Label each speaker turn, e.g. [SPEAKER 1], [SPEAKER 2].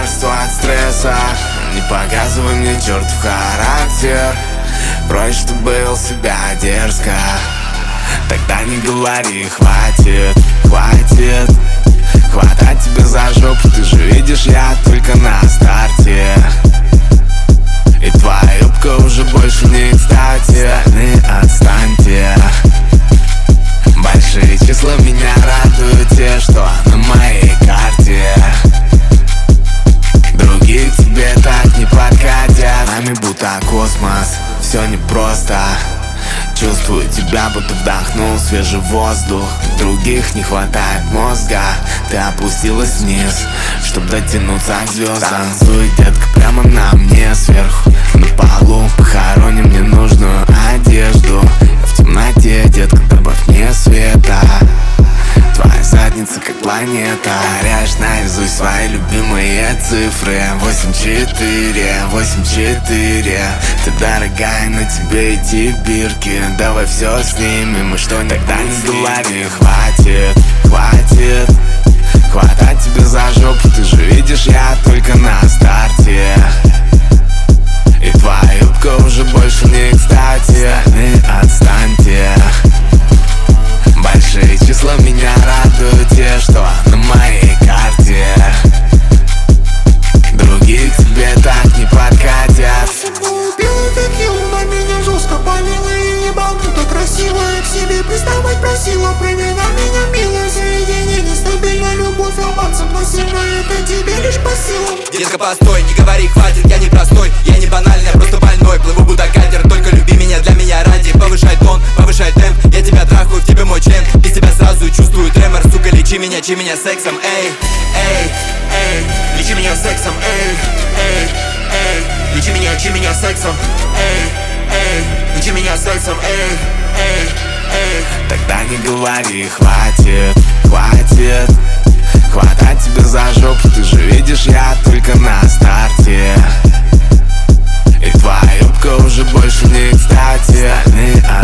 [SPEAKER 1] лекарство от стресса. Не показывай мне чертов характер, проще, чтобы вел себя дерзко. Тогда не говори хватит, хватит хватать тебя за жопу, ты же видишь, я только на старте. И твоя юбка уже больше не кстати. Остальные отстаньте. Большие числа меня радуют, те, что на моей карте. Другие к тебе так не подкатят. Нами будто космос, все непросто. Чувствую тебя, будто вдохнул свежий воздух. Других не хватает мозга. Ты опустилась вниз, чтоб дотянуться к звездам. Танцуй, детка, прямо на мне сверху. На полу похороним ненужную одежду. Я в темноте, детка, добавь мне света. Твоя задница как планета. Горяешь наизусть свои любимые цифры. 8-4, 8-4. Ты дорогая, на тебе эти бирки. Давай все снимем, и что никогда не говори хватит, хватит хватать тебя за жопу, ты же видишь, я только на старте. И твоя юбка уже больше не кстати. Остальные отстаньте. Большие числа меня радуют, те, что на моей карте. Другие к тебе так не подкатят.
[SPEAKER 2] Белый текилу на меня жестко полила и ебануто красиво. Я к себе приставать просила, проверь на меня милое заведение. Нестабильная любовь, романсом насильно, это тебе лишь по силам.
[SPEAKER 3] Детка, постой, не говори хватит, я не простой, я не банальный, я просто больной. Плыву будто катер, только люби меня для меня ради. Повышай тон, повышай темп, я тебя трахаю, в тебе мой член. Без тебя сразу чувствую тремор, сука, лечи меня сексом, эй, эй, эй. Лечи меня сексом, эй, эй, эй. Лечи меня сексом, эй, эй. Лечи меня сексом, эй, эй, эй.
[SPEAKER 1] Тогда не говори хватит, хватит хватать тебя за жопу, ты же видишь, я только на старте. И твоя юбка уже больше не кстати. Остальные